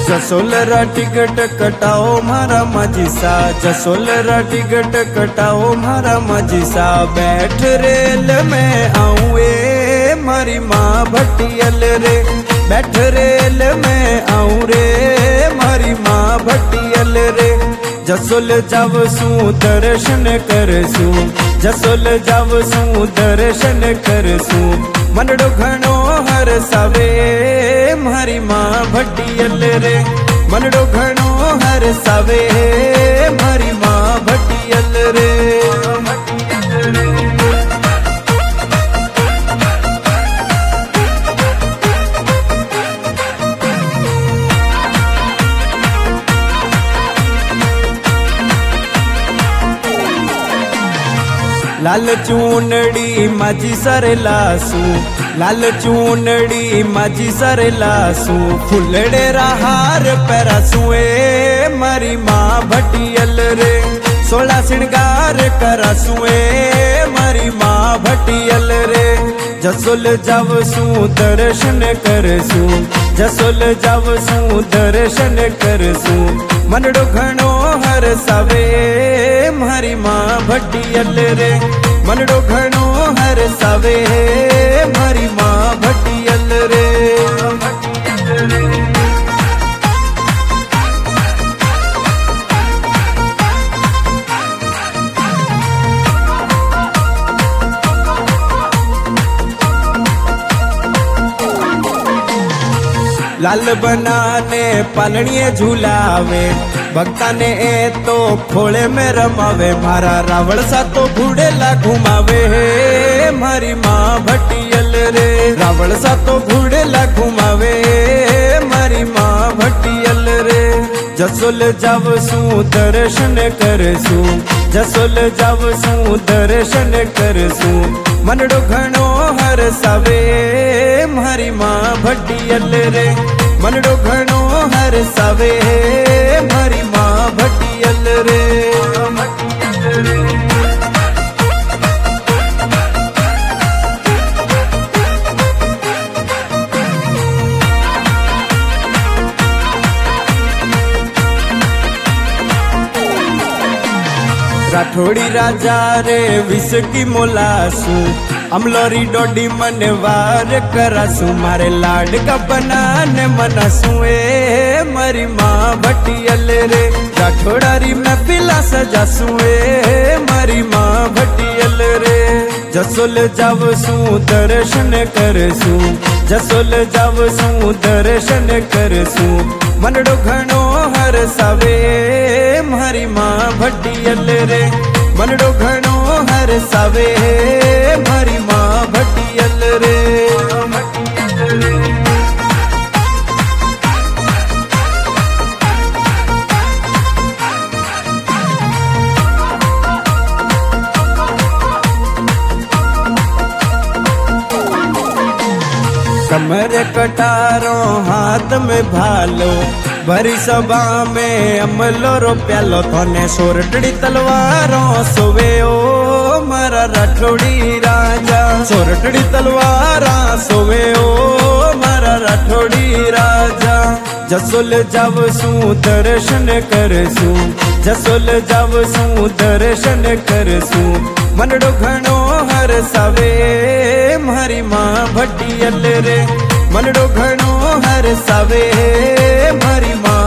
जसोलरा ticket कटाओ मारा मजीसा, जसोलरा ticket कटाओ मारा मजीसा। बैठ रेल में आऊँ ए मारी माँ भटियल रे, बैठ रेल में आऊँ रे मारी माँ भटियल रे। जसोल जावसू दर्शन करसू, जसोल जावसू दर्शन करसू। मनडो घणो हर सावे मारी माँ भटियल रे, मनडो घणो हर सावे मारी माँ भटियल रे। लाल चूनड़ी माझी सर लासू, लाल चूनड़ी माझी सर लासू। फुलड़े हार पैरासू ए मारी माँ भटियल रे, 16 श्रृंगार करासू ए मारी माँ भटियल रे। जसोल जावसू दर्शन करसू, जसोल जावसू दर्शन करसू। मनडो घणो हर सावे मारी माँ भटियल रे, मनडो घणो हर सावे मारी माँ भटियल रे। लाल बनाने पालनिए झूलावे, भक्ता ने ए तो खोले में रमावे। मारा रावण सा तो घुड़ेला घुमावे मारी माँ भटियल रे, रावण सा तो घुड़ेला घुमावे मारी माँ भटियल रे। जसोल जावसू दर्शन करसू, जसोल जावसू दर्शन करसू। मनडो घणो हर सावे मारी माँ भटियल रे, मनडो घणो हर सावे मारी माँ भटियल रे। राठोड़ी राजा रे विष की मोलासू, अमलोरी डोडी मनवार करासू। मारे लाड का बनाने मनासू ए मारी माँ भटियल रे, राठोड़ारी में पिला सजासू ए मारी माँ भटियल रे। जसोल जावसू दर्शन करसू, जसोल जावसू दर्शन करसू। मनडो घणो हर सावे मारी माँ भटियल रे, मनडो घणो हर सावे मारी माँ भटियल रे। कमर कटारो हाथ में भालो, भरी सभा में अमलो रो प्यालो। थोने सोरठड़ी तलवारों सोवे ओ मारा राठौड़ी राजा, सोरठड़ी तलवारा सोवे ओ मारा राठौड़ी राजा। जसोल जावसू दर्शन करसू, जसोल जावसू दर्शन करसू। मनडो घणो हर सावे मारी माँ भटियल रे, मनडो घणो हर सावे मारी माँ